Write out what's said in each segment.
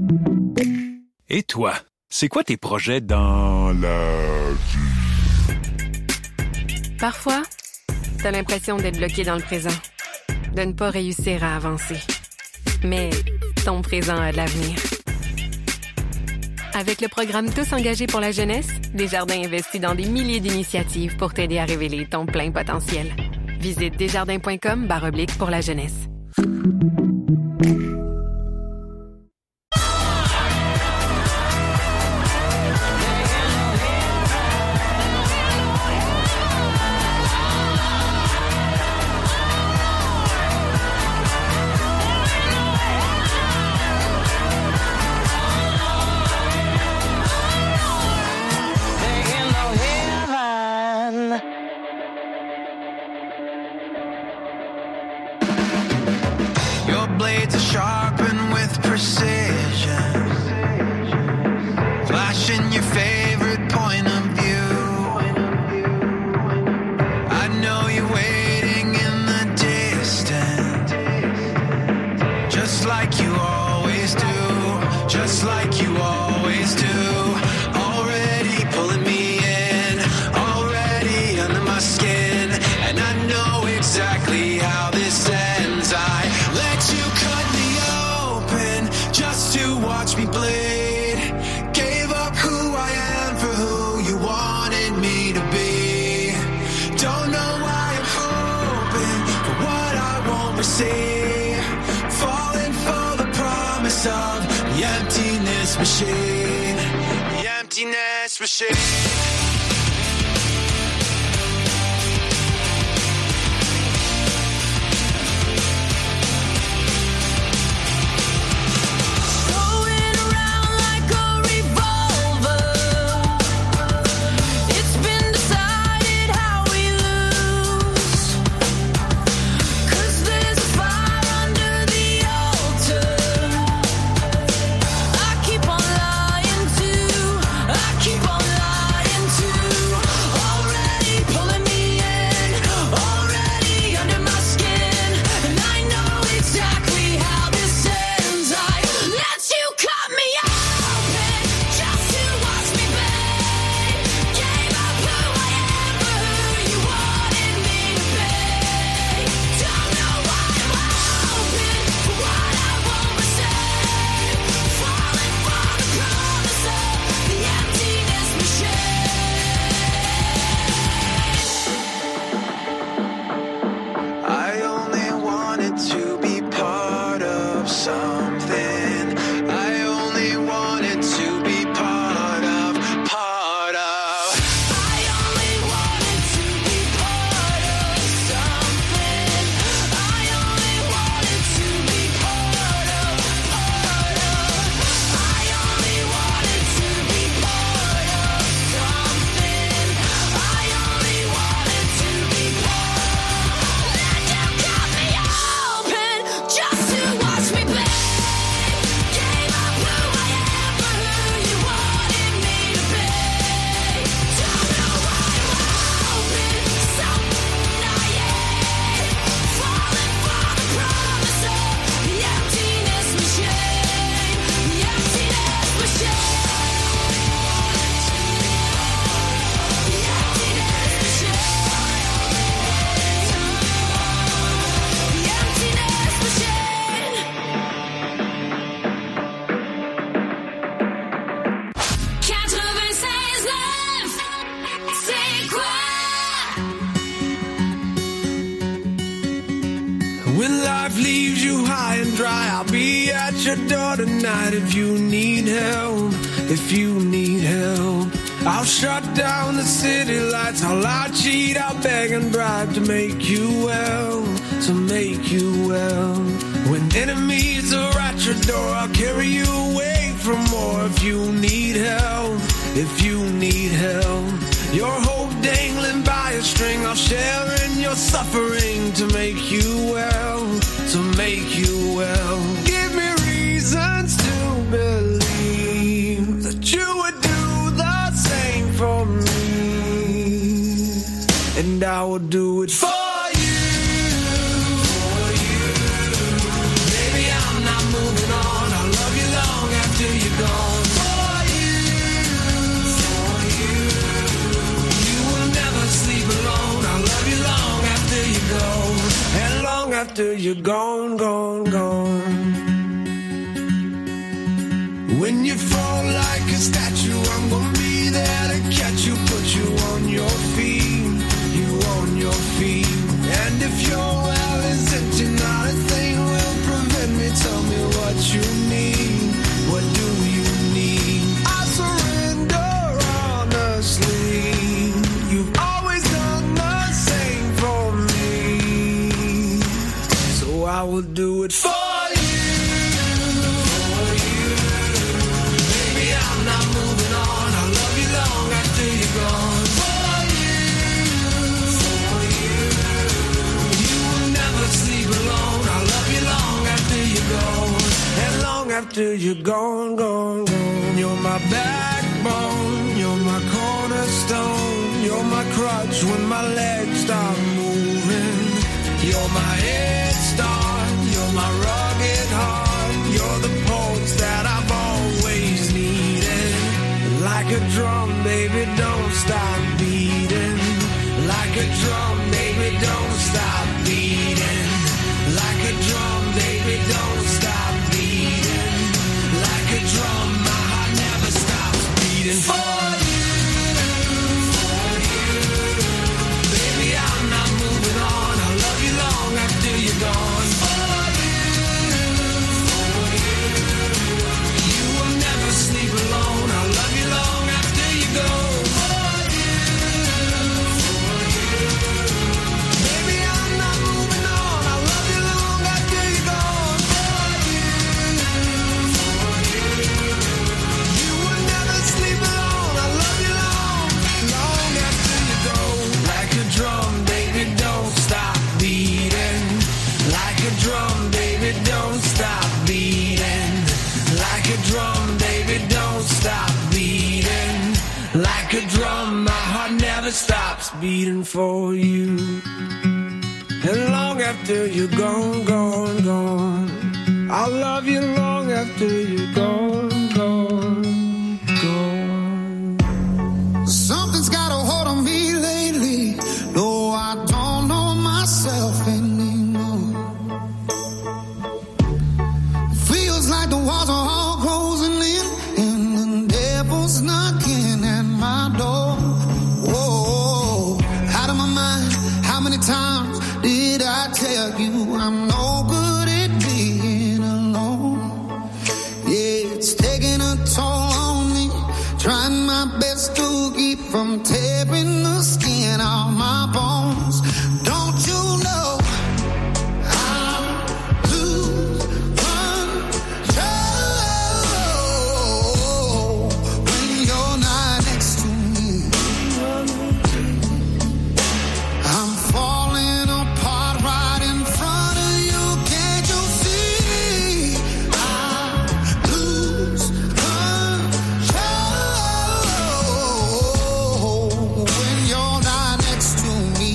Et toi, c'est quoi tes projets dans la vie? Parfois, t'as l'impression d'être bloqué dans le présent, de ne pas réussir à avancer. Mais ton présent a de l'avenir. Avec le programme Tous engagés pour la jeunesse, Desjardins investit dans des milliers d'initiatives pour t'aider à révéler ton plein potentiel. Visite desjardins.com/pour la jeunesse. When life leaves you high and dry, I'll be at your door tonight if you need help, if you need help. I'll shut down the city lights, I'll lie, cheat, I'll beg and bribe to make you well, to make you well. When enemies are at your door, I'll carry you away from more if you need help, if you need help. Your hope dangling by a string, I'll share in your suffering to make you well, to make you well. Give me reasons to believe that you would do the same for me, and I will do it for you. For you. Baby, I'm not moving on, I'll love you long after after you're gone, gone, gone. When you fall like a statue, I'm gonna be there to catch you, put you on your feet, you on your feet. And if your well is empty, not a thing will prevent me. Tell me what you need, what do you need? I surrender honestly. You've always done the same for me, so I will do it for you. After you're gone, gone, gone. You're my backbone, you're my cornerstone, you're my crutch when my legs stop moving. You're my head start, you're my rugged heart, you're the pulse that I've always needed. Like a drum, baby, don't stop beating. Like a drum, baby, don't stop beating. Like a drum, baby, don't stop beating. Like a drum, my heart never stops beating. For you, baby, I'm not moving on. I'll love you long after you're gone. For you, you will never sleep alone. I'll love you long after you go. Baby, I'm not moving on. I'll love you long after you're gone. You will never sleep alone. I'll love you long, long after you go. Like a drum, baby, don't stop beating. Like a drum, baby, don't stop beating. Like a drum, baby, don't stop beating. Like a drum, my heart never stops beating for you. And long after you're gone, gone, gone, I'll love you long after you're gone, gone, gone. Something's got a hold on me lately. No, I don't know myself anymore. Feels like the walls are all closing in, and the devil's knocking at my door. Whoa, out of my mind. How many times did I tell you I'm no good at being alone? Yeah, it's taking a toll on me. Trying my best to keep from tearing the skin off my bones. Don't you know I'll lose control when you're not next to me? I'm falling apart right in front of you. Can't you see? I'll lose control when you're not next to me.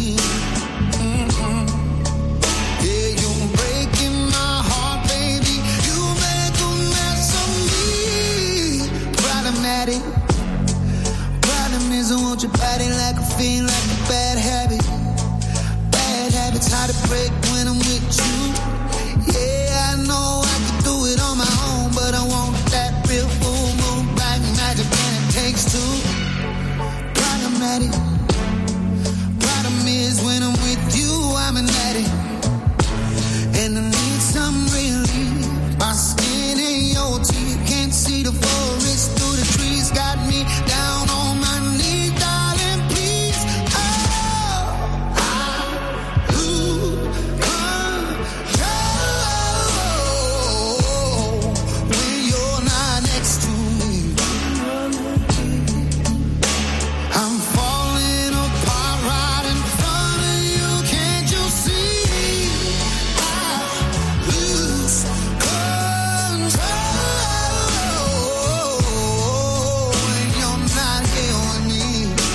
Yeah, you're breaking my heart, baby. You make a mess of me. Problematic. Problem is I want your body like a fiend, like a bad habit. Bad habits hard to break when I'm with you. Yeah, I know I can do it on my own, but I want that real full moon black magic when it takes two. Problematic. Problem is when I'm with you, I'm an addict, and I need some relief. My skin and your teeth can't see the forest through the trees. Got me down on my knees, darling, please. Oh, I lose control when you're not next to me. I'm falling apart right in front of you. Can't you see? I lose control when you're not here with me.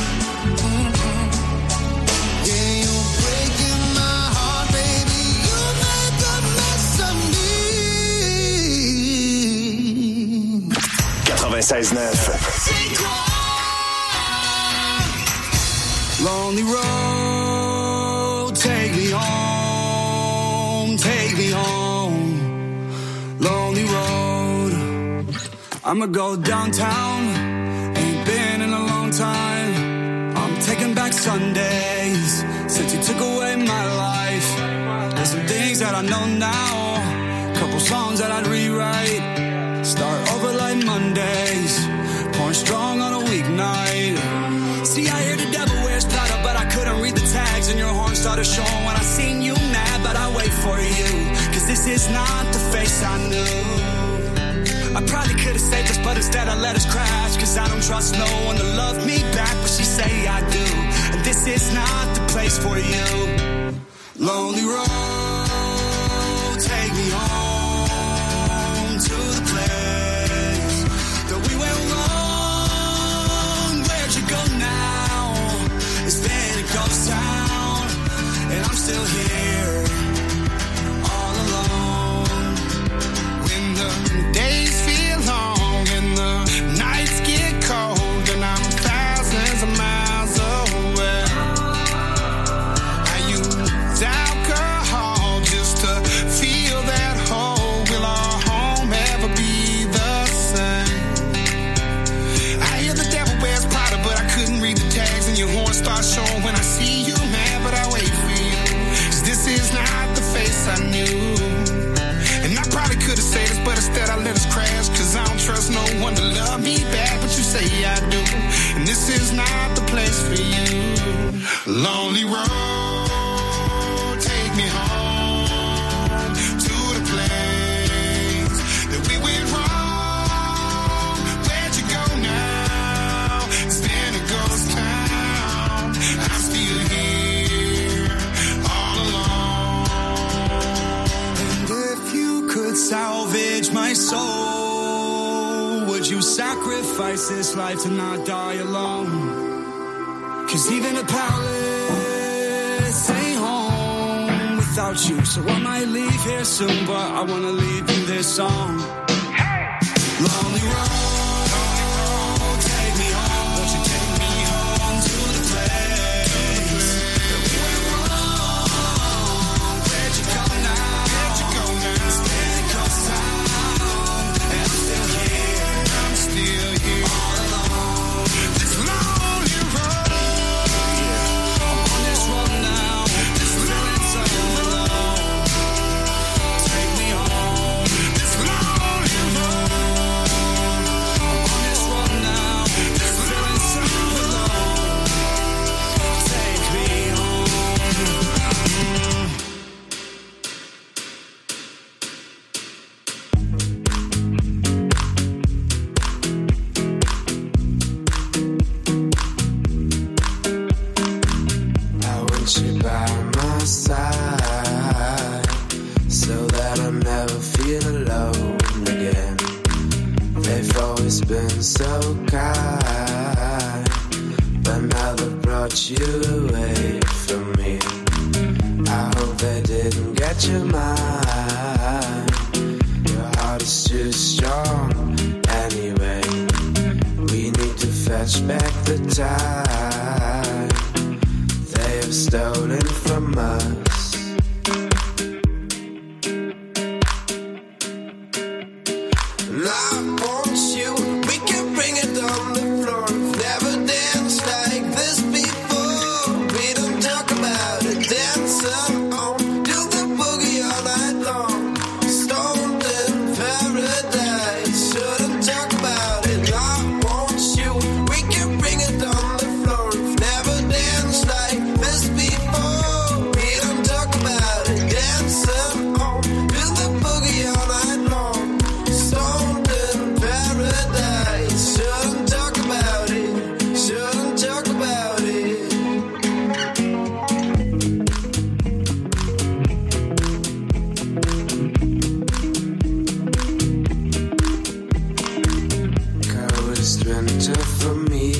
Yeah, you're breaking my heart, baby. You make a mess of me. 96.9. Lonely road, take me home, take I'ma go downtown, ain't been in a long time. I'm taking back Sundays, since you took away my life. There's some things that I know now, couple songs that I'd rewrite. Start over like Mondays, pouring strong on a weeknight. See, I hear the devil wears Prada, but I couldn't read the tags, and your horn started showing when I seen you mad, but I wait for you, cause this is not the face I knew. I probably could've saved us, but instead I let us crash, cause I don't trust no one to love me back, but she say I do, and this is not the place for you. Lonely road, take me home to the place that we went wrong. Where'd you go now? It's been a ghost town, and I'm still here, all alone. When the days feel long and the nights get cold, and I'm thousands of miles away, I use alcohol just to feel that hole. Will our home ever be the same? I hear the devil wears Prada, but I couldn't read the tags, and your horn starts showing when I see you mad, but I wait for you, cause this is not the face I knew. And I probably could've said this, but instead I let us crash, cause I don't trust no one to love me back, but you say I do, and this is not the place for you. Lonely road, take me home to the place that we went wrong. Where'd you go now? It's been a ghost town, I'm still here, all alone. And if you could salvage my soul, would you sacrifice this life to not die alone? Cause even a palace ain't home without you, so I might leave here soon, but I wanna leave you this song. Lonely road, take me home, won't you take me home to the place that we went wrong? Where'd you go now? It's been a ghost town, and I'm still here, all alone. This lonely road, I'm on this road now, this feeling so alone. Take me home, this lonely road, I'm on this road now, this feeling so alone. Take me home. I want you by my side, so that I never feel alone again. They've always been so kind, but now they've brought you away from me. I hope they didn't get your mind. Your heart is too strong anyway. We need to fetch back the time they have stolen from us. And I want you, we can bring it on the floor. Never danced like this before. We don't talk about it, dancing on, do the boogie all night long. Stoned in paradise, shouldn't talk about it. I want you, we can bring it on the floor. Never danced like this before. We don't talk about it, dancing on, do the boogie all night long. Stoned in paradise, shouldn't talk about it, shouldn't talk about it. Coldest winter for me,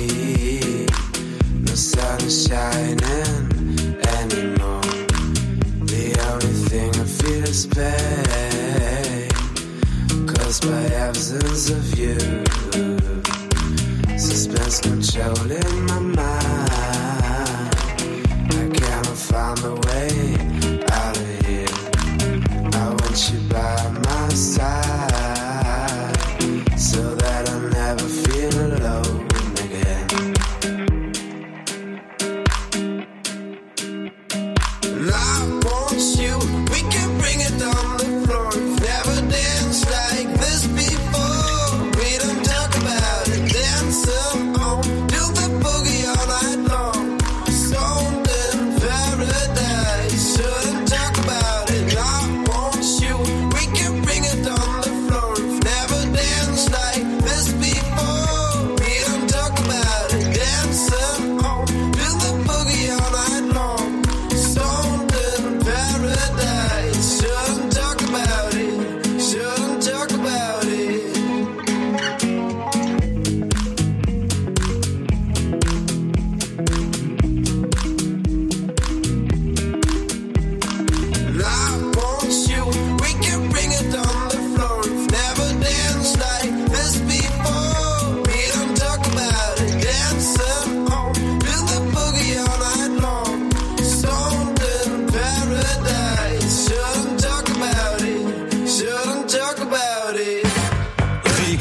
no sun is shining anymore. The only thing I feel is pain, caused by absence of you. Suspense controlling my mind. I cannot find a way out of here. I want you by my side, so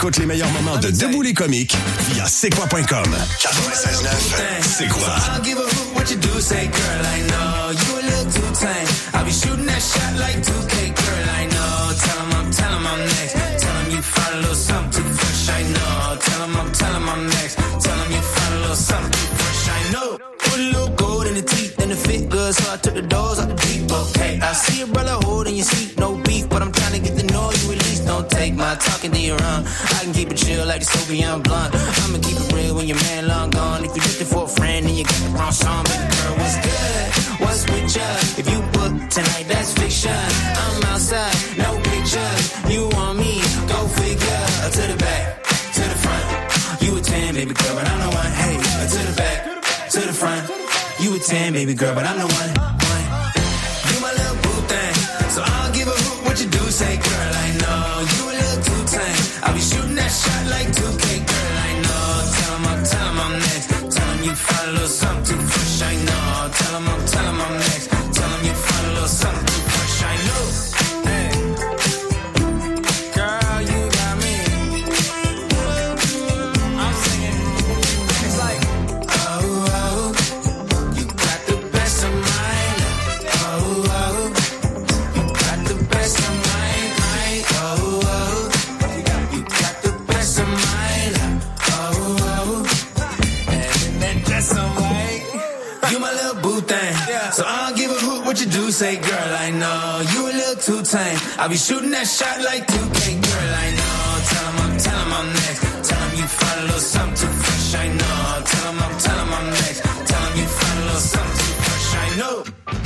Écoute les meilleurs moments de Debout les comiques via c'est-quoi.com. 96.9, c'est quoi? I'll give a hoot what you do, say girl, I know you a little too tame. I'll be shooting that shot like 2K, girl, I know. Tell him I'm next. Tell him you find a little something too fresh, I know. Tell him I'm next. Tell him you find a little something too fresh, I know. Put a little gold in the teeth and the fit good, so I took the doors out the Jeep, okay. I see your brother holding your seat, no beef, but I'm trying to get to know you at least. Don't take my talking to your own. I can keep it chill like the Soviet blunt. I'ma keep it real when your man long gone. If you're looking for a friend and you got the wrong song, baby girl, what's good? What's with ya? If you book tonight, that's fiction. I'm outside, no pictures. You want me? Go figure. To the back, to the front. You a 10, baby girl, but I'm the one. Hey, to the back, to the front. You a 10, baby girl, but I'm the one. You my little boo thing, so I'll give a hoot what you do. Say, girl, I know you a little too tame. I'll be shooting that shot like 2K, girl, I know. Tell him I'm next. Tell him you find a little something too fresh, I know. Tell him I'm next. Tell him you find a little something too fresh, I know. Hey, girl, you got me. I'm singing. It's like, oh, you got the best of mine. Oh, you got the best of mine. Oh, you got the best of mine. Oh, and that dress on white. You my little boo thing, so I don't give a hoot what you do. Say, girl, I know you a little too tame. I'll be shooting that shot like 2K, girl, I know. Tell him I'm next. Tell him you find a little something too fresh, I know. Tell him I'm next. Tell him you find a little something too fresh, I know.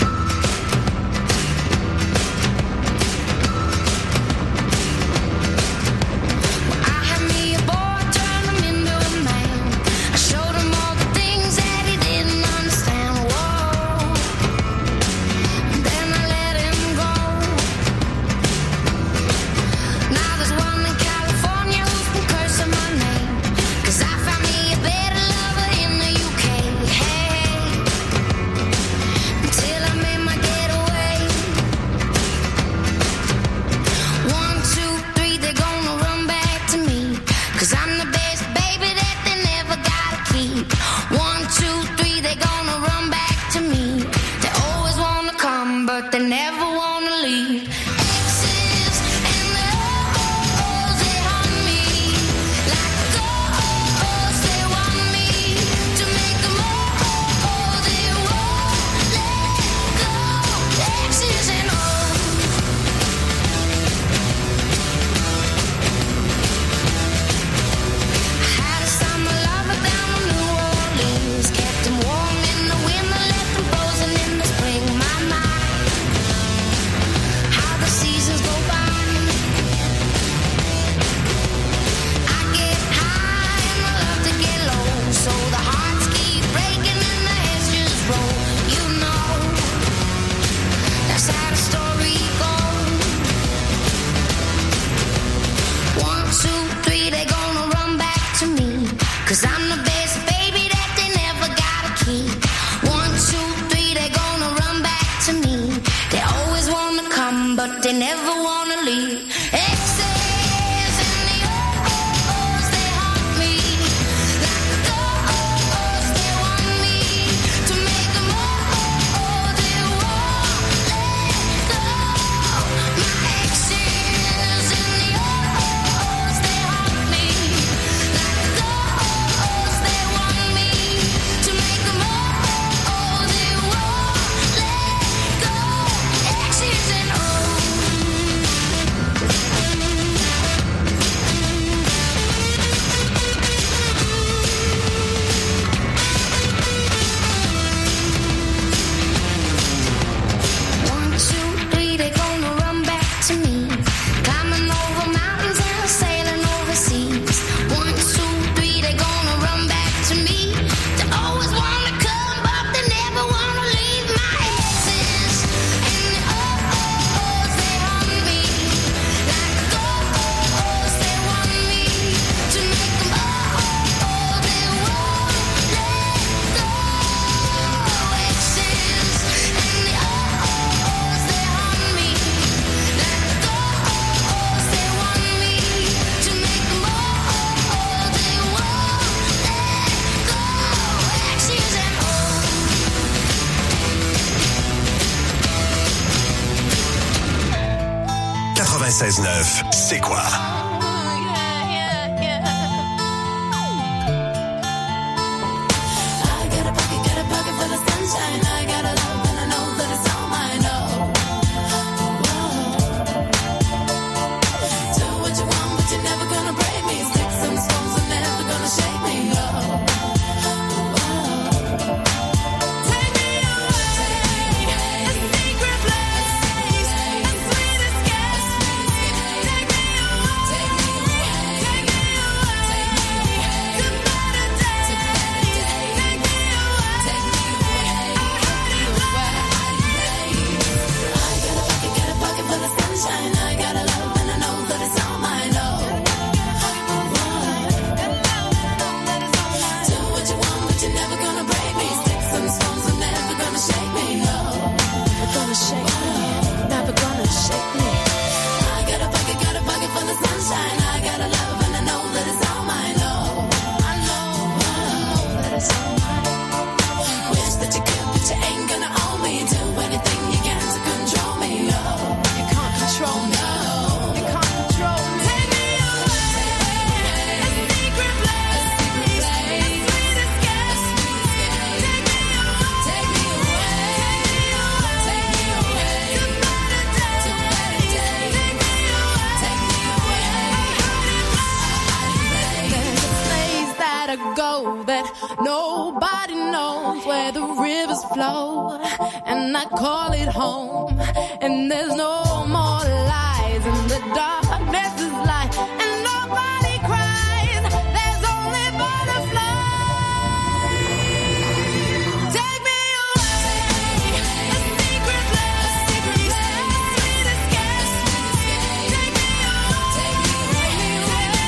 They never wanna leave. 96.9, c'est quoi? And I call it home, and there's no more lies, and the darkness is light, and nobody cries, there's only butterflies. Take me away, a secret place, sweetest guess. Take me away,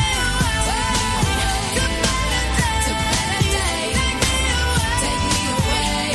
to better days. Take me away,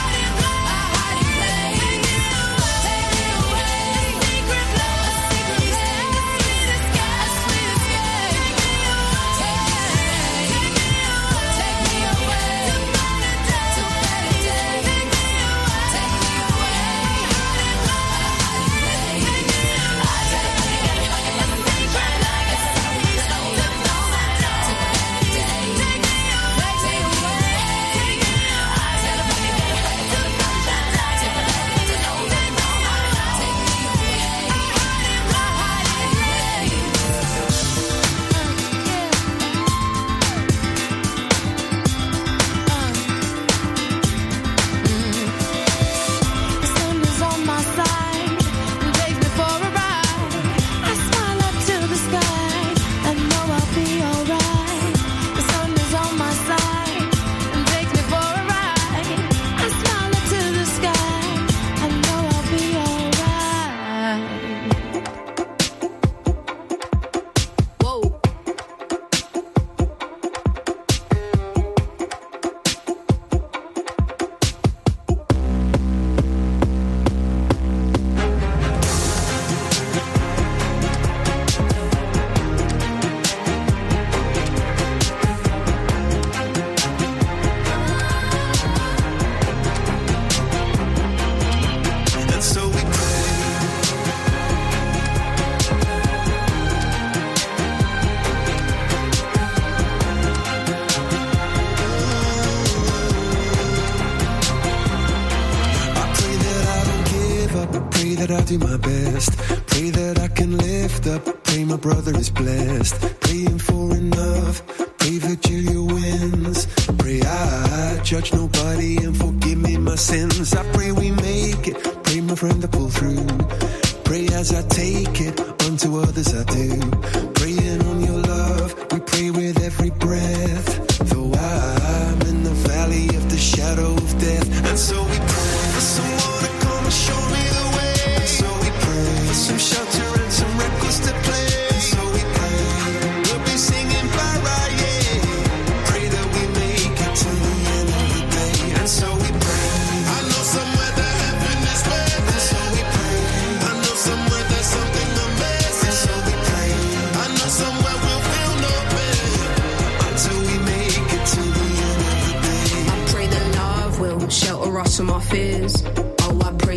do my best. Pray that I can lift up. Pray my brother is blessed. Praying for enough. Pray Virgilia wins. Pray I judge nobody and forgive me my sins. I pray we make it. Pray my friend to pull through. Pray as I take it. Unto others I do. Praying on your love. We pray with every breath. Though I'm in the valley of the shadow of death. And so we pray for someone to come and show me the way. And so we pray for some shelter and some records to play. And so we pray we'll be singing Barra, yeah. Pray that we make it to the end of the day. And so we pray. I know somewhere that heaven is waiting. And so we pray. I know somewhere there's something amazing. And so we pray. I know somewhere we'll feel no pain until we make it to the end of the day. I pray that love will shelter us from our fears. Oh, I pray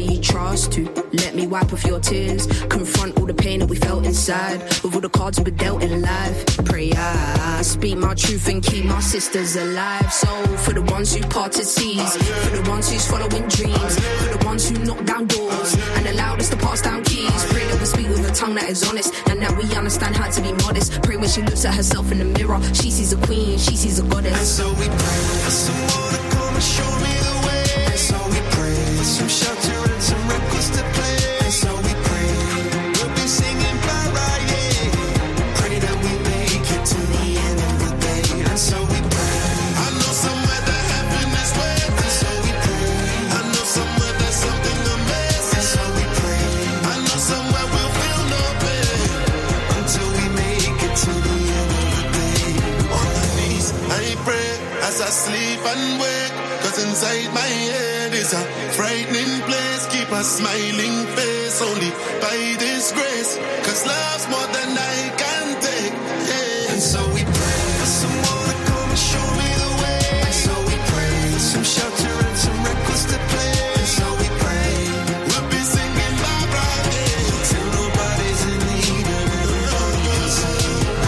you trust to let me wipe off your tears, confront all the pain that we felt inside, with all the cards we were dealt in life. Pray I speak my truth and keep my sisters alive. So for the ones who parted seas, for the ones who's following dreams, for the ones who knock down doors and allowed us to pass down keys. Pray that we speak with a tongue that is honest and that we understand how to be modest. Pray when she looks at herself in the mirror, she sees a queen, she sees a goddess. And so we pray for someone to come and show me the way. And so we pray for some shelter and some records to play. And so we pray we'll be singing bye-bye, yeah. Pray that we make it to the end of the day. And so we pray. I know somewhere that happiness waits. And so we pray. I know somewhere there's something amazing. And so we pray. I know somewhere we'll feel no pain until we make it to the end of the day. On my knees, I pray as I sleep and wake, 'cause inside my head is a frightening place. Keep a smiling face only by this grace, 'cause love's more than I can take, yeah. And so we pray for someone to come and show me the way. And so we pray for some shelter and some records to play. And so we pray we'll be singing bye-bye, yeah, till nobody's in need and nobody can say.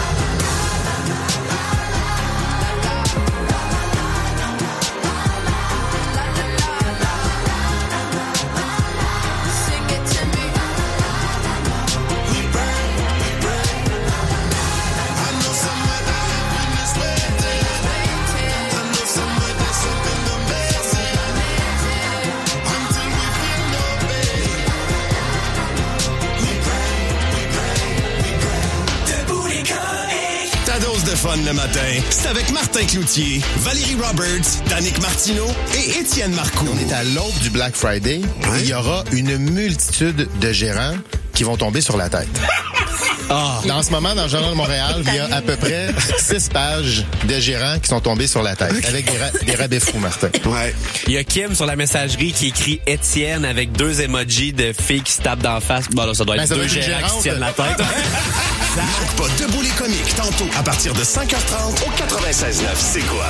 Fun le matin, c'est avec Martin Cloutier, Valérie Roberts, Danick Martineau et Étienne Marcoux. On est à l'aube du Black Friday. Ouais. Il y aura une multitude de gérants qui vont tomber sur la tête. En ce moment, dans le Journal de Montréal, il y a à peu près 6 pages de gérants qui sont tombés sur la tête, avec des rabais fous, Martin. Ouais. Il y a Kim sur la messagerie qui écrit Étienne avec 2 emojis de filles qui se tapent d'en face. Bon, là, ça doit être 2 gérants qui se tiennent la tête. Manque pas Debout les comiques, tantôt à partir de 5h30 au 96.9. C'est quoi?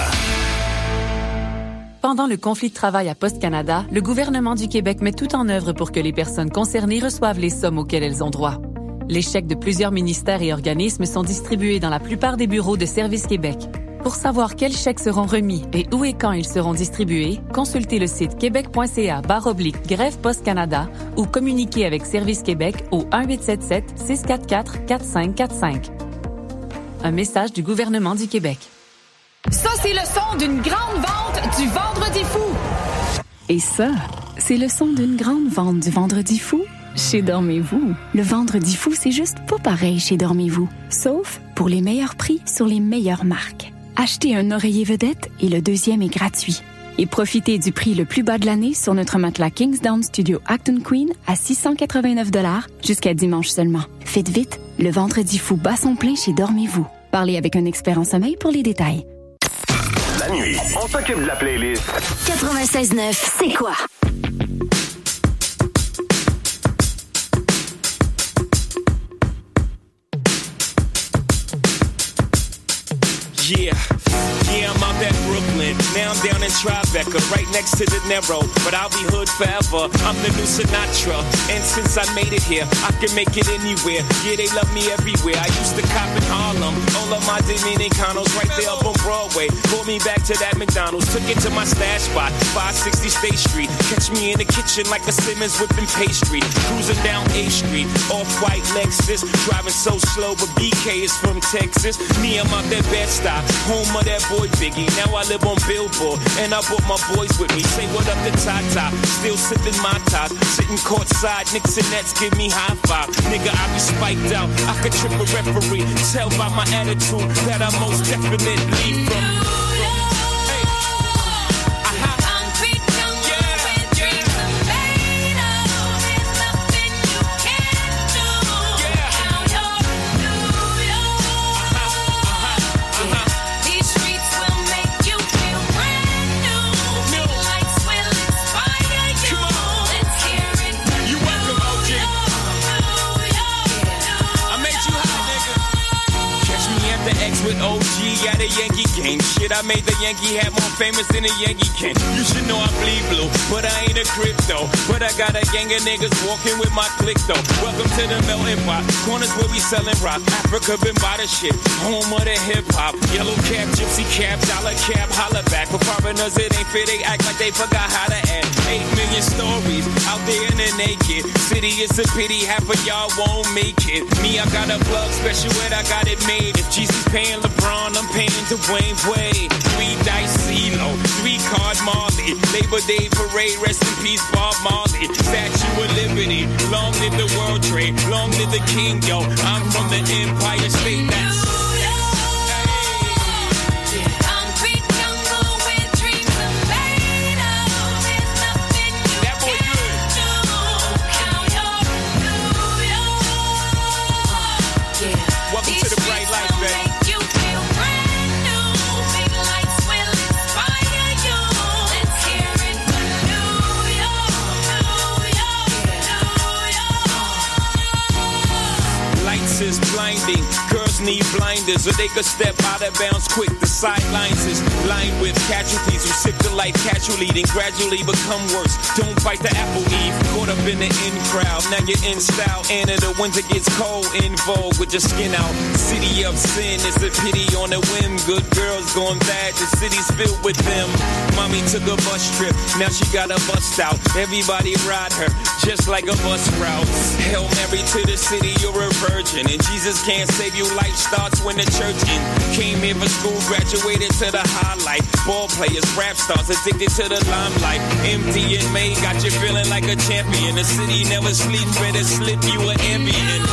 Pendant le conflit de travail à Poste Canada, le gouvernement du Québec met tout en œuvre pour que les personnes concernées reçoivent les sommes auxquelles elles ont droit. Les chèques de plusieurs ministères et organismes sont distribués dans la plupart des bureaux de Service Québec. Pour savoir quels chèques seront remis et où et quand ils seront distribués, consultez le site québec.ca/grève Poste Canada ou communiquez avec Service Québec au 1-877-644-4545. Un message du gouvernement du Québec. Ça, c'est le son d'une grande vente du Vendredi fou. Et ça, c'est le son d'une grande vente du Vendredi fou chez Dormez-vous. Le Vendredi fou, c'est juste pas pareil chez Dormez-vous. Sauf pour les meilleurs prix sur les meilleures marques. Achetez un oreiller vedette et le deuxième est gratuit. Et profitez du prix le plus bas de l'année sur notre matelas Kingsdown Studio Acton Queen à 689 $ jusqu'à dimanche seulement. Faites vite, le Vendredi fou bat son plein chez Dormez-vous. Parlez avec un expert en sommeil pour les détails. La nuit, on s'occupe de la playlist. 96.9, c'est quoi? Yeah, I'm out at Brooklyn. Now I'm down in Tribeca, right next to De Niro. But I'll be hood forever. I'm the new Sinatra. And since I made it here, I can make it anywhere. Yeah, they love me everywhere. I used to cop in Harlem. All of my Dominicanos right there up on Broadway. Pulled me back to that McDonald's. Took it to my stash spot, 560 State Street. Catch me in the kitchen like a Simmons whipping pastry. Cruising down A Street, off-white Lexus. Driving so slow, but BK is from Texas. Me, I'm out that Bed-Stuy, home of that boy Biggie. Now I live on Billboard, and I brought my boys with me. Say what up to Tata, still sipping my top. Sitting courtside, Knicks and Nets give me high five. Nigga, I be spiked out, I could trip a referee. Tell by my attitude that I most definitely from. With OG at a Yankee game. Shit, I made the Yankee hat more famous than a Yankee can. You should know I bleed blue, but I ain't a crypto. But I got a gang of niggas walking with my click though. Welcome to the melting pot. Corners where we selling rock. Africa been by the shit. Home of the hip hop. Yellow cap, gypsy cap, dollar cap, holla back. For foreigners it ain't fair, they act like they forgot how to act. 8 million stories out there in the naked city. It's a pity half of y'all won't make it. Me, I got a plug special ed, I got it made. If Jesus paying LeBron, I'm paying Dwayne Wade. 3 dice CeeLo, 3 card Marley. Labor Day parade, rest in peace Bob Marley. Statue of Liberty, long live the World Trade, long live the King, yo. I'm from the Empire State. That's is blinding. Girls need blinders or they could step out of bounds quick. The sidelines is lined with casualties who sip the life casually, then gradually become worse. Don't bite the apple, Eve. Caught up in the in crowd. Now you're in style. And the winter gets cold, in vogue with your skin out. City of sin is a pity on a whim. Good girls going bad. The city's filled with them. Mommy took a bus trip. Now she got a bust out. Everybody ride her just like a bus route. Hail Mary to the city, you're a virgin. And Jesus can't save you, life starts when the church in. Came here for school, graduated to the highlight. Ball players, rap stars, addicted to the limelight. Empty and May got you feeling like a champion. The city never sleeps, better slip you an ambient.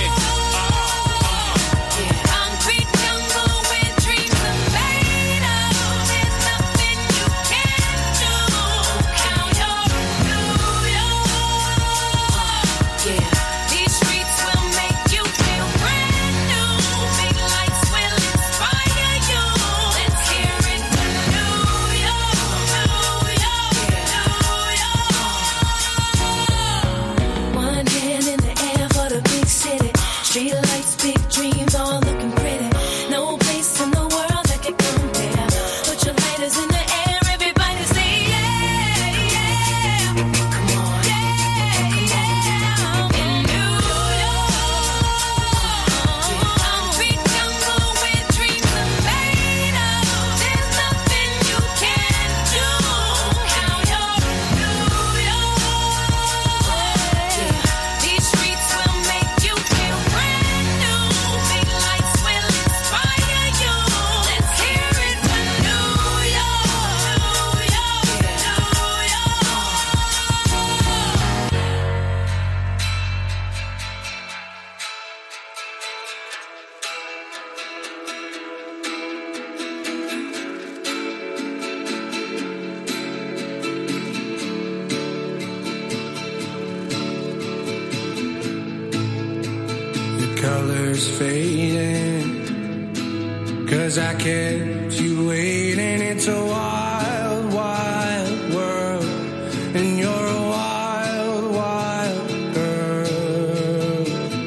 Colors fading, 'cause I kept you waiting. It's a wild, wild world, and you're a wild, wild girl.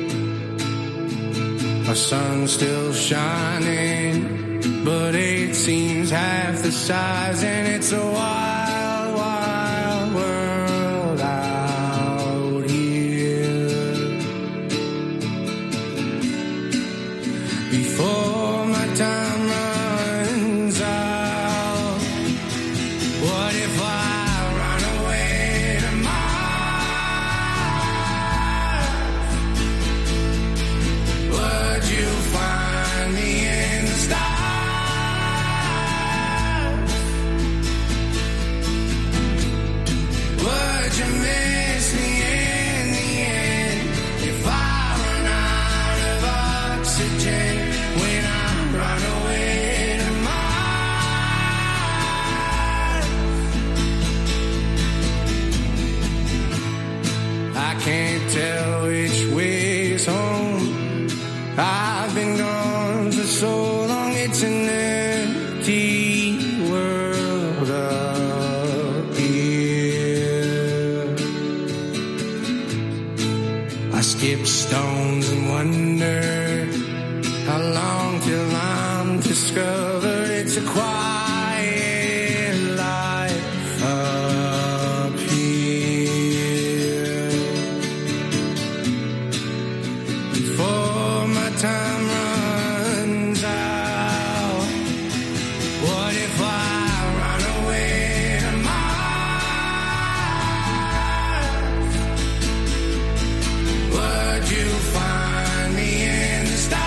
Our sun's still shining, but it seems half the size, and it's a wild, wild world out here. Before my time runs out, what if I run away to Mars? Would you find me in the stars? Would you miss me in the end if I run out of oxygen? When I run away to Mars, I can't tell which way's home. I've been gone for so long, it's an empty world up here. I skip stones and wonder how long till I'm come to discover it's a quiet life up here. Before my time runs out, what if I run away to Mars? Would you find me in the stars?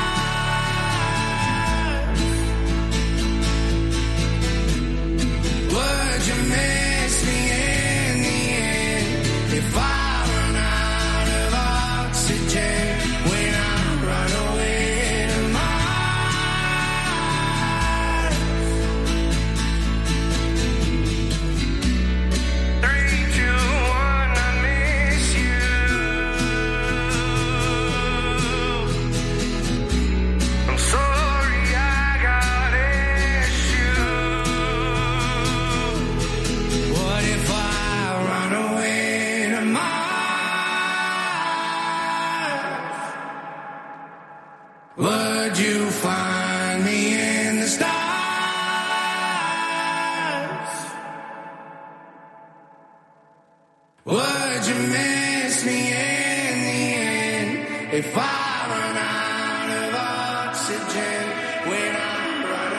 Would you miss me in the end if I run out of oxygen when I run away to Mars? 3, 2, 1, I miss you. I'm sorry I got issues. What if I run away to Mars? Would you find me in the stars? Would you miss me in the end if I run out of oxygen when I run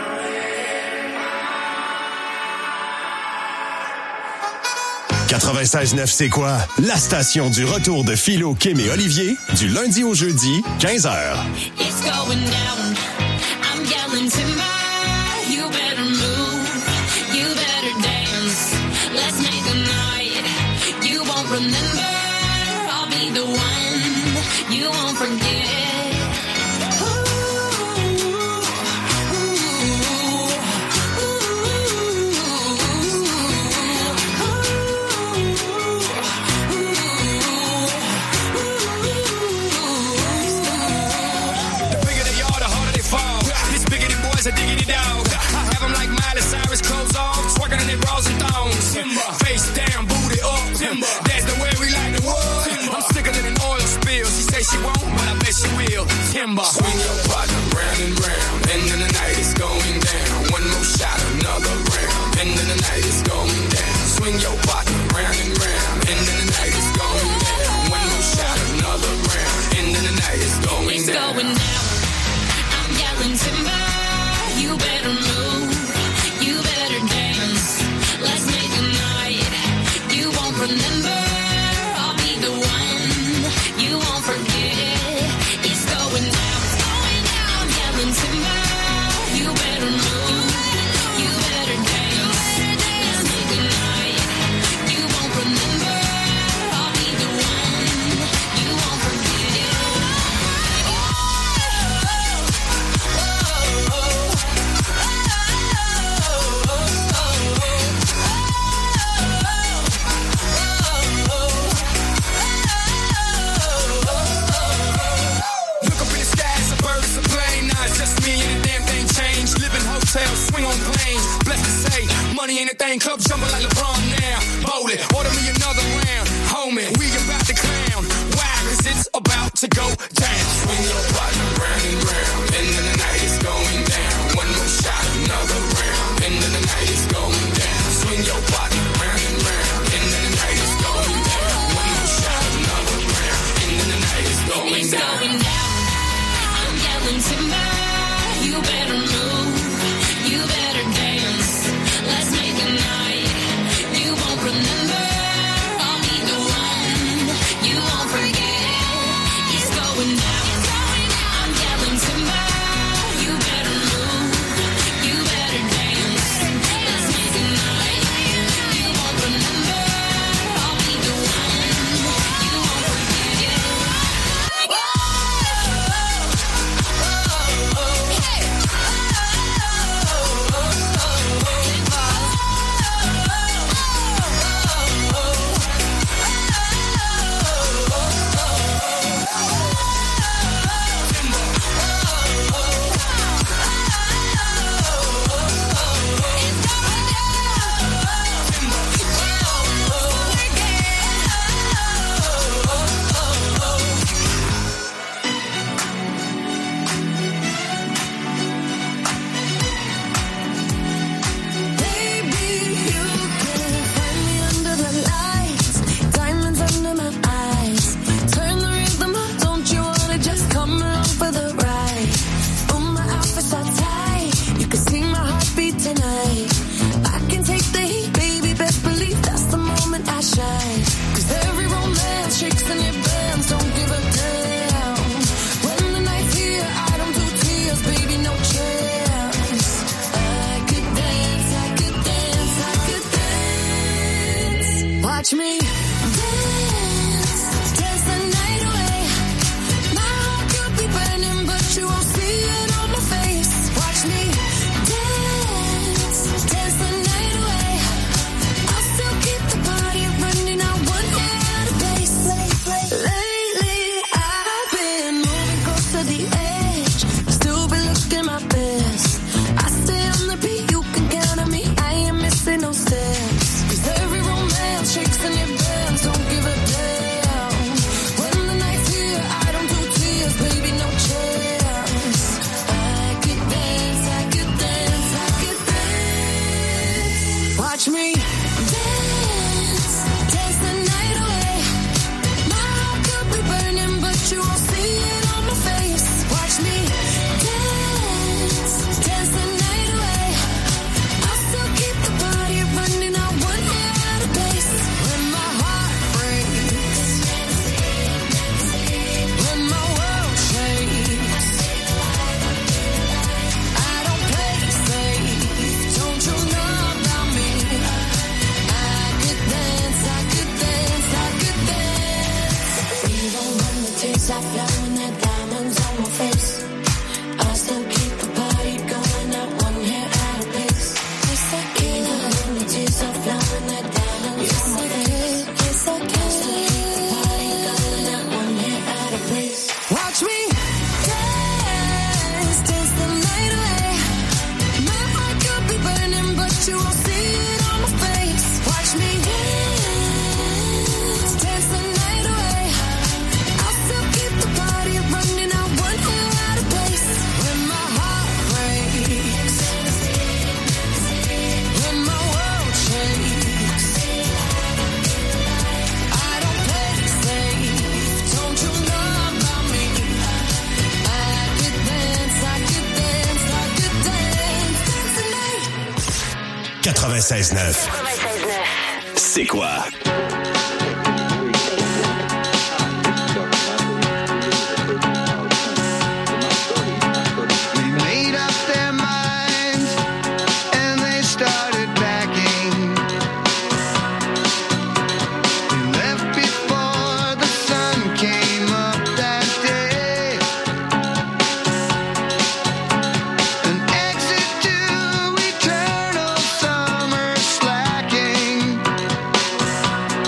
away? 96.9 C'est quoi? La station du retour de Philo, Kim et Olivier, du lundi au jeudi, 15h. It's going down. I'm yelling timber. You better move. You better dance. Let's make a night. You won't remember. I'll be the one. You won't forget. The bigger they are, the harder they fall. These biggity boys are diggity dog. I have them like Miley Cyrus, clothes off, twerking in their bras and thongs. Face down, booty up. That's the way we like the world. I'm sicker than an oil spill. She say she won't, but I bet she will. Timber. Swing your partner round and round. End of the night is going down. One more shot, another round. End of the night is going down. Swing your partner round and round. End of the night is going down. One more shot, another round. End of the night is going It's down. going down. I'm yelling timber. You better move. You better dance. Let's make a night. You won't remember. I'll be the one. You won't forget. It's going down. I'm yelling timber. You better move. You better dance. Let's make a night. You won't remember. I'll be the one. You won't forget. Look up in the sky, it's a bird, it's a plane. Nah, it's just me and the damn thing changed. Live in hotels, swing on planes. Blessed to say, money ain't a thing. Club jumping like LeBron now. Bowling, order me another round. Homie, we about to clown. Why? Cause it's about to go down. Swing your partner round and round. End of the night is going down. One more shot, another round. End of the night is going down. Swing your partner round and round. End of the night is going down. One more shot, another round. End of the night is going It's down. going down. I'm yelling timber. You better move. You better dance. Let's make a night. You won't remember. I'll Watch me dance, dance the night away. My heart could be burning, but you won't see it on my face. Watch me dance, dance the night away. I'll still keep the party running. I won't get out of place. Lately, I've been moving close to the edge. Still been looking my best. I stay on the beat, you can count on me. I ain't missing no steps. 'Cause every romance shakes and it bends. Don't give a damn. When the night's here, I don't do tears, baby, no chance. I could dance, I could dance, I could dance. Watch me dance, dance the night away. My heart could be burning, but you won't see it on my face. Watch me dance, dance the night away. I'll still keep the party running. I won't get out of place. When my heart breaks, when my world shakes, I don't play safe. Don't you know about me? I could dance, I could dance, I could dance. Even when the tears are flowing, the diamonds on my face, I still keep the party going. I won't get out of place. Even when the tears are flowing, the diamonds on my face, I still keep the party going. I won't get out of place. Watch me dance, dance the night away. My heart could be burning, but you won't see it on my face. Watch me dance, dance the night away. I'll still keep the party running. I won't get out of place. When my heart breaks, when my world shakes, I don't play safe. Don't you know about me? I could dance, I could dance, I could dance, dance the night. 96.9. C'est quoi? They made up their minds and they started backing. They left before the sun came up that day. An exit to eternal summer slacking.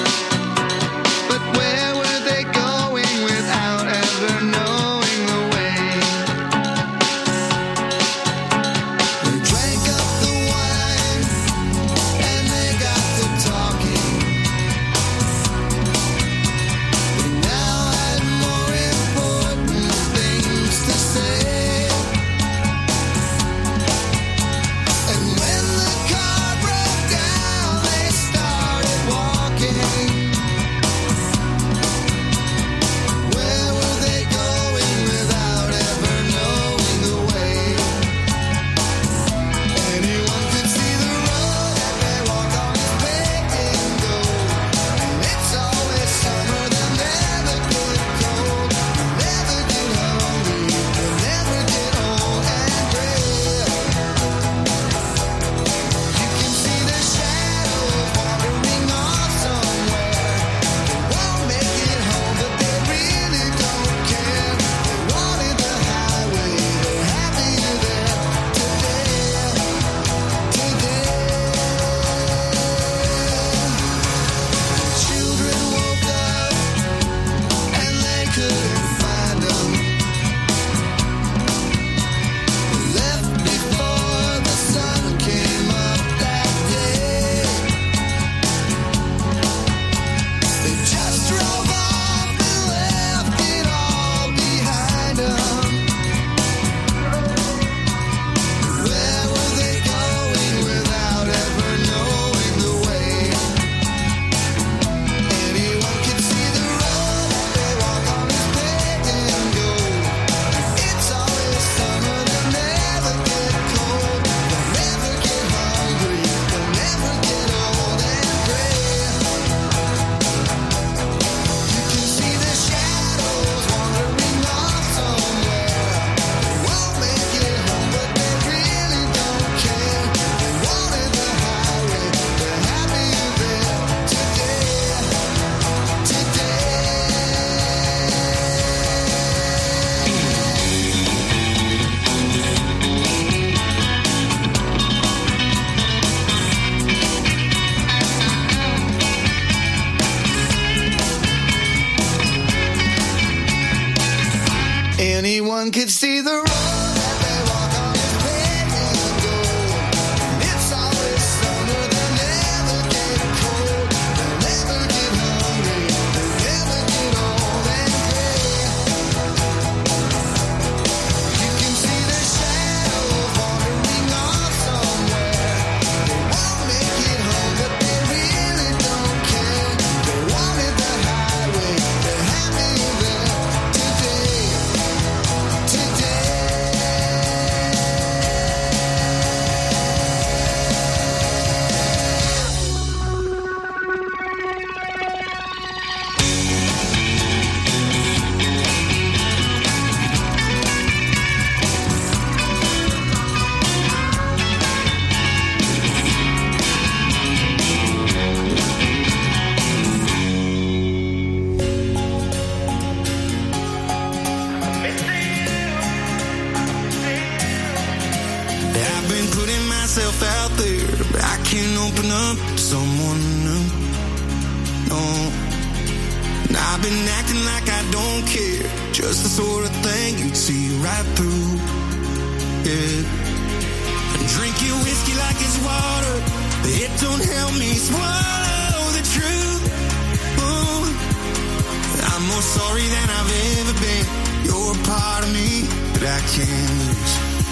there, but I can't open up to someone new. No, and I've been acting like I don't care, just the sort of thing you'd see right through. Yeah, and drinking whiskey like it's water, but it don't help me swallow the truth. Oh, I'm more sorry than I've ever been. You're a part of me that I can't lose.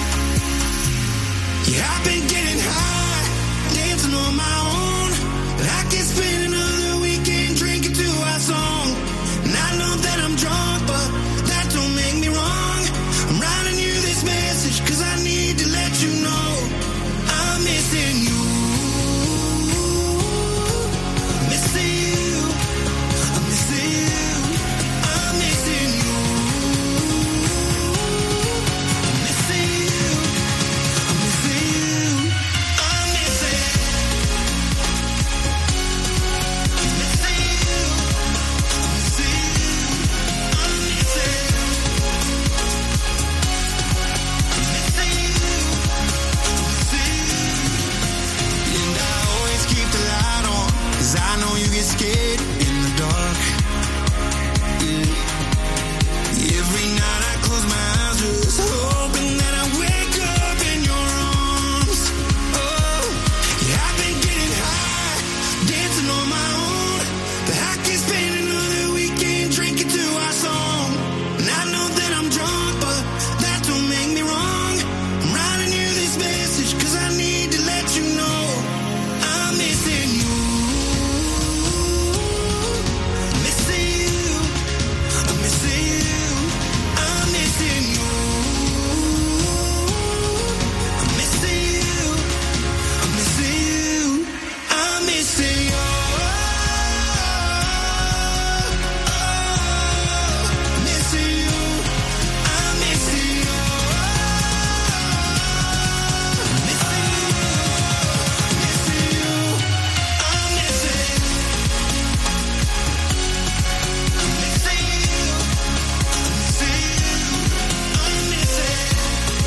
Yeah, I've been getting high, dancing on my own, but I can't spend another weekend drinking to our song. And I know that I'm drunk, but that don't make me wrong. I'm writing you this message, cause I need to let you know I'm missing you. I'm missing you. I'm missing you. I'm missing you. I'm missing you. I'm missing you. I'm missing you. I'm missing you. I'm missing you. I'm missing you. I'm missing you. I'm missing you. And I always keep the light on, cause I know you get scared in the dark. Yeah. Every night I close my eyes, just hoping that I wake up in your arms. Oh, yeah, I've been getting high, dancing on my own, but I can't spend another weekend drinking to our song. And I know that I'm drunk, but that don't make me wrong. I'm writing you this message, cause I need to let you know I'm missing you. I'm missing you. I'm missing you. I'm missing you. I'm missing you. I'm missing you. I'm missing you. Missing you. I'm missing you. Missing you. I'm missing you. I'm missing you. I'm missing you.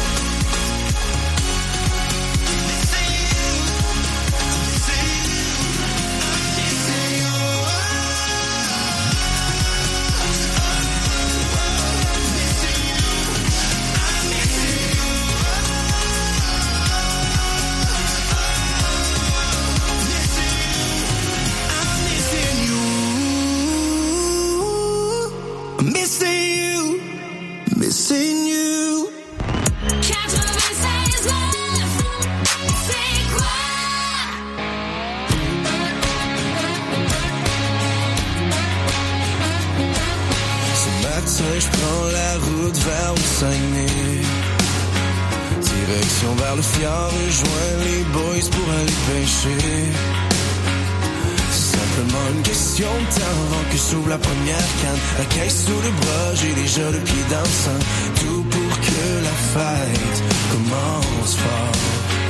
I'm missing you, missing you. 96.9, c'est quoi? Ce matin, je prends la route vers le Saguenay. Direction vers le fjord, rejoins les boys pour aller pêcher. C'est simplement une question de temps avant que s'ouvre la première canne. La caisse sous le bras, j'ai déjà le pied dans le sang. Tout pour que la fête commence fort.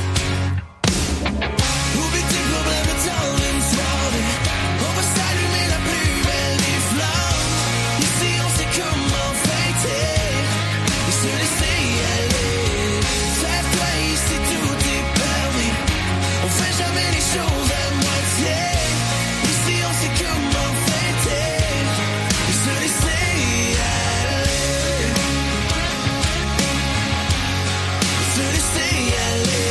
Oublie tes problèmes dans une soirée. On va s'allumer la plus belle des flammes. Ici on sait comment fêter et se laisser aller. Sève-toi ici, tout est permis. On fait jamais les choses à moitié. Ici on sait comment fêter et se laisser aller. Se laisser aller.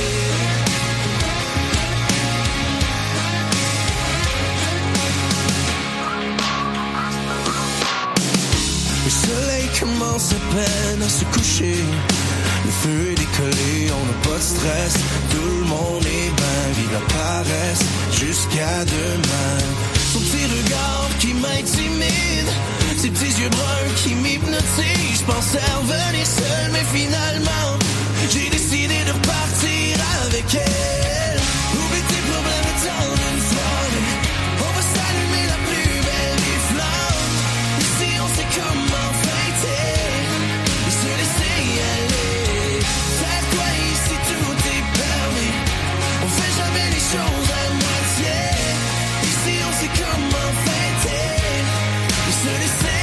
Le soleil commence à peine à se coucher. Le feu est décollé, on n'a pas de stress. Tout le monde est bien, vive la paresse jusqu'à demain. Son petit regard qui m'intimide, ses petits yeux bruns qui m'hypnotisent. Je pensais revenir seul, mais finalement j'ai décidé de repartir avec elle. Oublie tes problèmes dans une soirée. On va s'allumer la plus belle des flammes. Ici on sait comment fêter et se laisser aller. Sève-toi ici, tout est permis. On fait jamais les choses à moitié. Ici on sait comment fêter et se laisser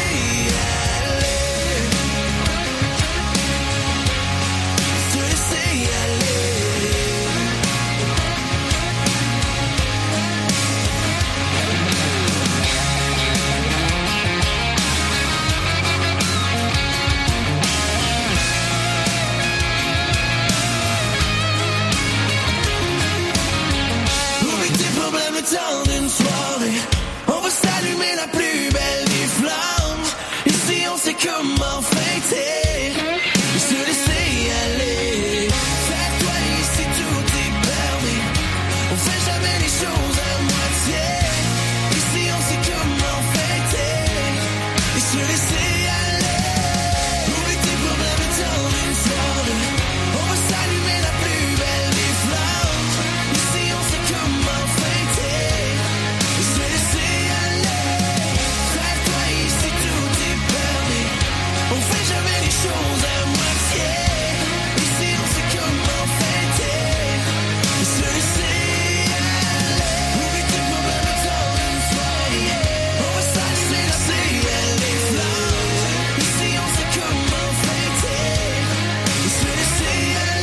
aller. Se laisser aller. comment fêter et se laisser aller. Fais-toi ici, tout est permis. On fait jamais les choses à moitié. Ici, on sait comment fêter et se laisser aller. Oublie tes problèmes et dans une soirée. On va s'allumer la plus belle des flammes. Ici, on sait comment fêter et se laisser aller. Fais-toi ici, tout est permis. On fait jamais les choses à moitié. Ici, on sait comment fêter et se laisser aller. Oublie tes problèmes et dans une soirée. On va s'allumer la plus belle des flammes. Ici, on sait comment fêter et se laisser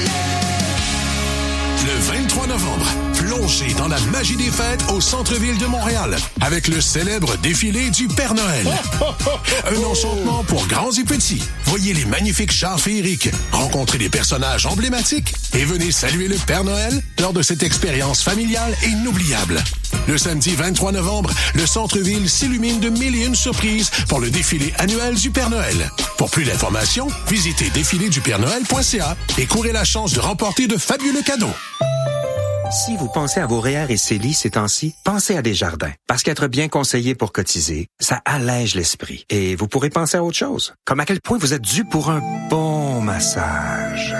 aller. Le 23 novembre, plongez dans la magie des fêtes au centre-ville de Montréal avec le célèbre défilé du Père Noël. Un enchantement pour grands et petits. Voyez les magnifiques chars féeriques, rencontrez des personnages emblématiques et venez saluer le Père Noël lors de cette expérience familiale et inoubliable. Le samedi 23 novembre, le centre-ville s'illumine de mille et une surprises pour le défilé annuel du Père Noël. Pour plus d'informations, visitez défilédupernoël.ca et courez la chance de remporter de fabuleux cadeaux. Si vous pensez à vos REER et CELI ces temps-ci, pensez à Desjardins. Parce qu'être bien conseillé pour cotiser, ça allège l'esprit. Et vous pourrez penser à autre chose, comme à quel point vous êtes dû pour un bon massage.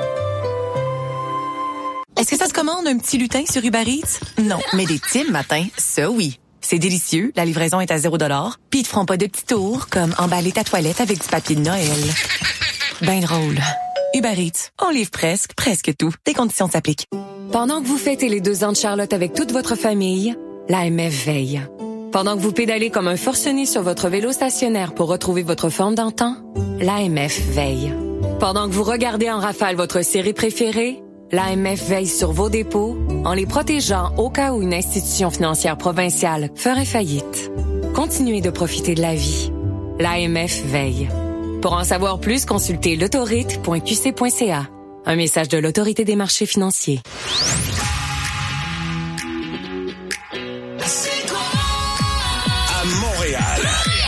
Est-ce que ça se commande un petit lutin sur Uber Eats? Non, mais des Tim Matin, ça oui. C'est délicieux, la livraison est à 0$, puis ils te feront pas de petits tours, comme emballer ta toilette avec du papier de Noël. Ben drôle. Uber Eats, on livre presque tout. Des conditions s'appliquent. Pendant que vous fêtez les 2 ans de Charlotte avec toute votre famille, l'AMF veille. Pendant que vous pédalez comme un forcené sur votre vélo stationnaire pour retrouver votre forme d'antan, l'AMF veille. Pendant que vous regardez en rafale votre série préférée, l'AMF veille sur vos dépôts en les protégeant au cas où une institution financière provinciale ferait faillite. Continuez de profiter de la vie. L'AMF veille. Pour en savoir plus, consultez l'autorite.qc.ca. Un message de l'Autorité des marchés financiers. À Montréal.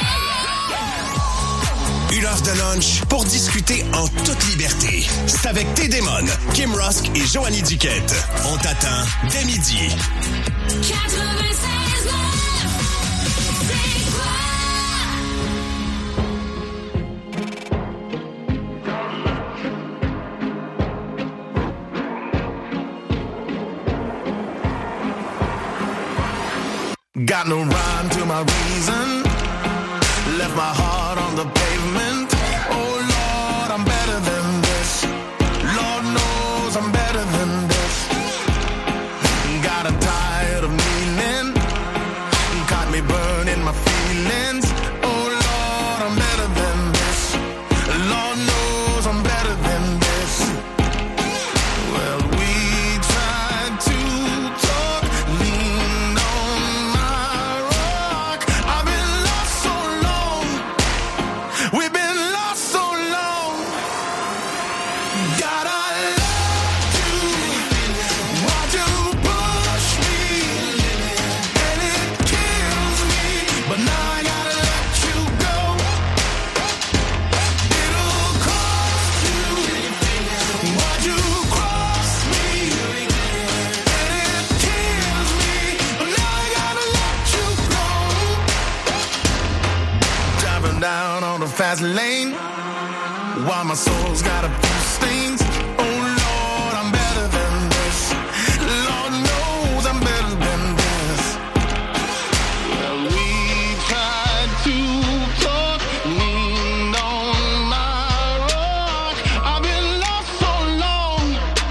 Une heure de lunch pour discuter en toute liberté. C'est avec T-Démon, Kim Rusk et Joanie Duquette. On t'attend dès midi. 96.9. Got no rhyme to my reason. Left my heart on the pavement. Oh Lord, I'm better than this. Lord knows I'm better than this. Got tired of meaning. Caught me burning my feelings. Oh Lord, I'm better than this. Lord knows I'm better than this. Well, we tried to talk, lean on my rock. I've been lost so long. We've been lost so long. God, I love you. Watch you push me, and it kills me. But now I gotta let you go. It'll cost you. Watch you cross me, and it kills me. But now I gotta let you go. Driving down on the fast lane, while my soul's got a few stains. Oh Lord, I'm better than this. Lord knows I'm better than this. Well, we tried to talk, leaned on my rock. I've been lost so long.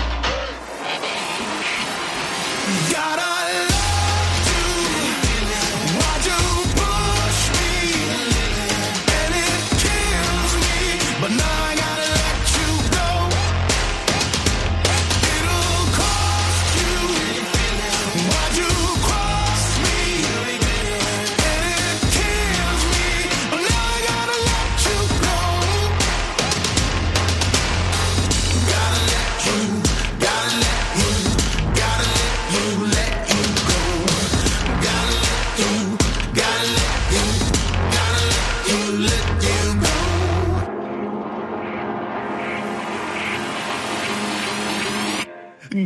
God, I love you. Watch you push me, and it kills me. But now I gotta let you go.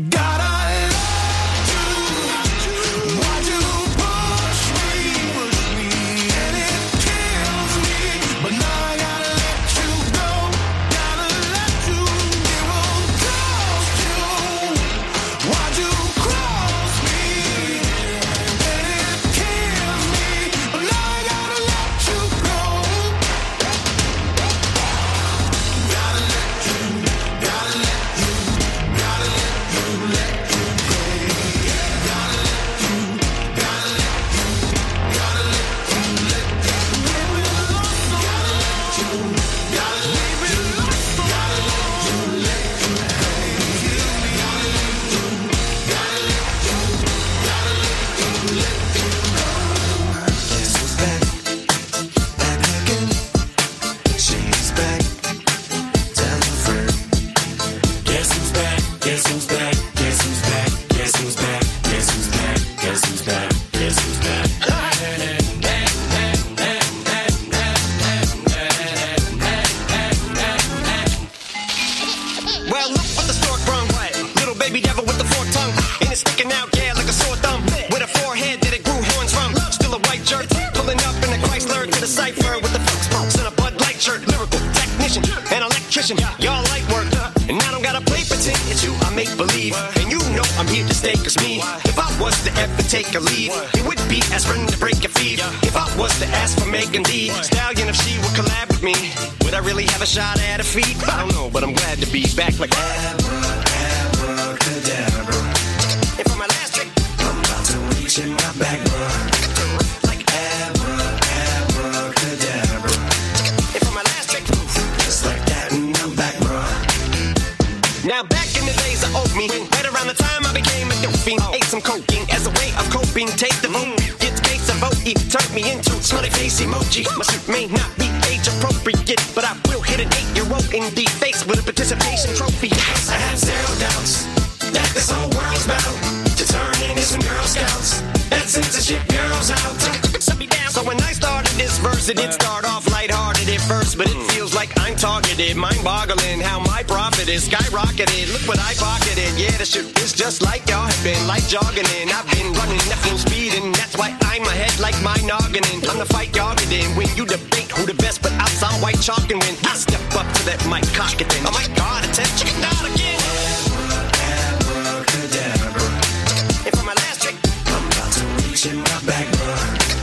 Mind-boggling how my profit is skyrocketed. Look what I pocketed. Yeah, the shit is just like y'all have been, like jogging in. I've been running, nothing speeding. That's why I'm ahead like my noggin in. I'm the fight y'all get in. When you debate who the best, but I'll sound white chalking when I step up to that mic cock it then. Oh my God, it's a chicken out again. Abracadabra. And for my last trick, I'm about to reach in my back, bro.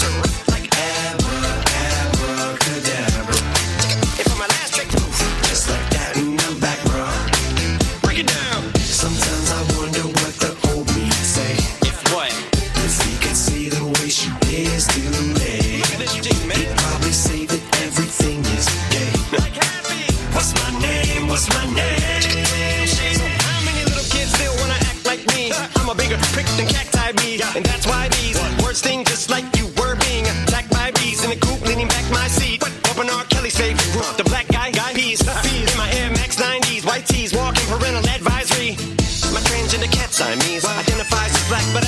And that's why these words sting just like you were being attacked by bees in the coop, leaning back my seat. Open R. Kelly's favorite group, the black guy peas. In my Air Max 90s, white tees, walking parental advisory. My transgender cat Siamese identifies as black, but